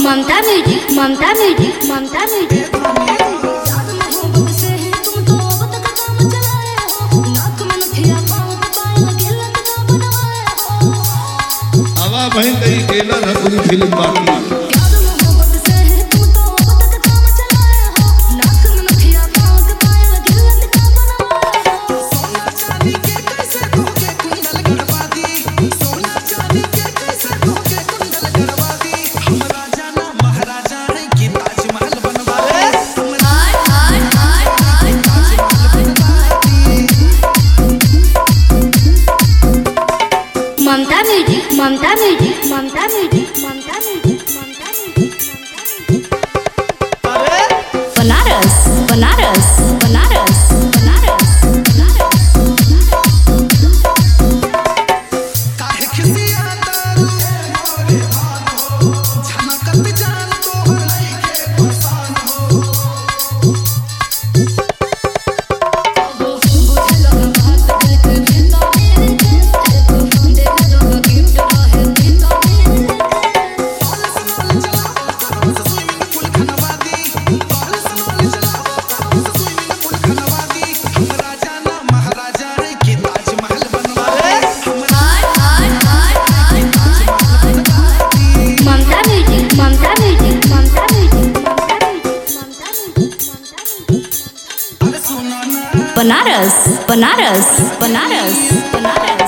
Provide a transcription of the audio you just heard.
ममता music Mamta music Mamta music आवा बहन कहीं केला था पूरी फिल्म बाकी Mamta music Mamta music Mamta music Mamta music Mamta music Banaras Banaras Banaras Banaras काहे खिसियाता मोरे भान हो झनकत जान तोहर लइके परेशान हो बनारस बनारस बनारस बनारस